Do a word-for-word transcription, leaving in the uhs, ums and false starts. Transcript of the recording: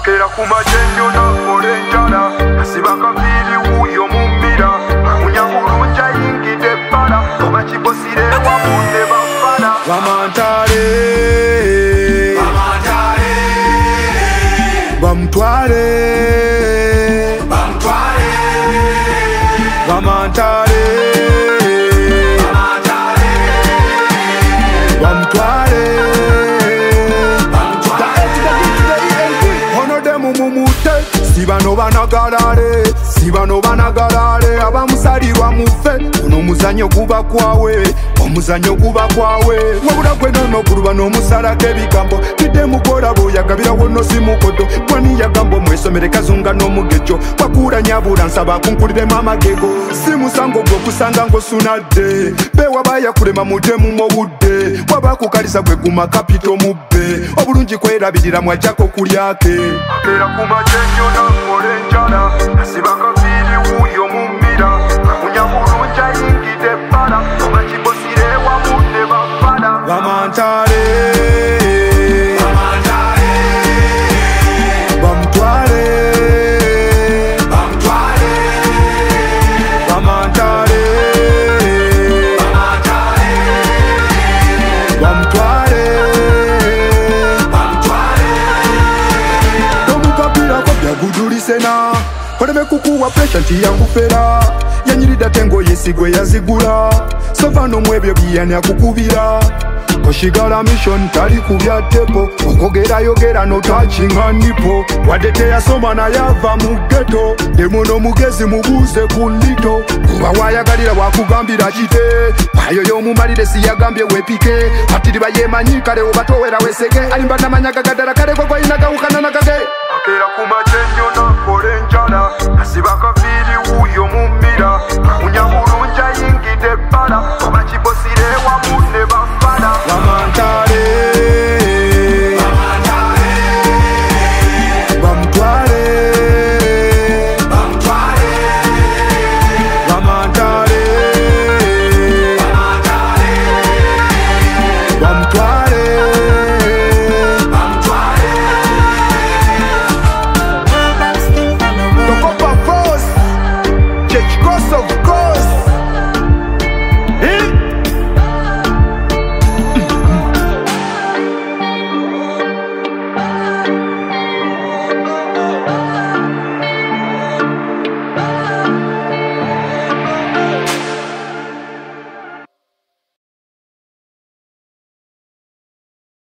akera kumajenjo na kolenjala asibaka pili uyo mumbira munyamulunja yingide bala obachibosire wamunde bafala bamantale bamantale bamtwale bamtwale bamantale Sibano banagalale, sibano banagalale abamusalirwa mufe uno muzanyo guba kwawe omuzanyo guba kwawe wabula gwe nono kuluba n'omusala k'ebigambo kidde mukola boyagabira wono simukodo gwani yagambo mwesomere kazunga n'omugejo wakula nyabula nsaba kunkulire mama gego simusango gwe kusanga ngosunadde bewa bayakulema mutemu mu budde wabakukaliza gwe guma kapito mubbe obulungi kwerabirira mwajjako kulyake akera kumajenjo na kolenjala asibaka pili uyo mumbira munyamulunja yingide bala obachibosire wamunde bafala bamantale bamantale bamtwale bamtwale bamantale bamantale bamtwale bamtwale tomukapira ko byagudulisena koleme kukuwa presha nti yakufera yanyirida tengo yesigwe yazigula sovano mwebyo biyani akukubira koshigala mission tali kubya tepo okogera yogera no touchinga nipo wadete yasoma na yava mu ghetto demono mugezi mubuze kulito kuba wayagalira wakugambira kite bayo yo mumalire si yagambye wepike atiri bayemanyika leo batowera wesege alimba namanyaga gadara kale kwa ina gauka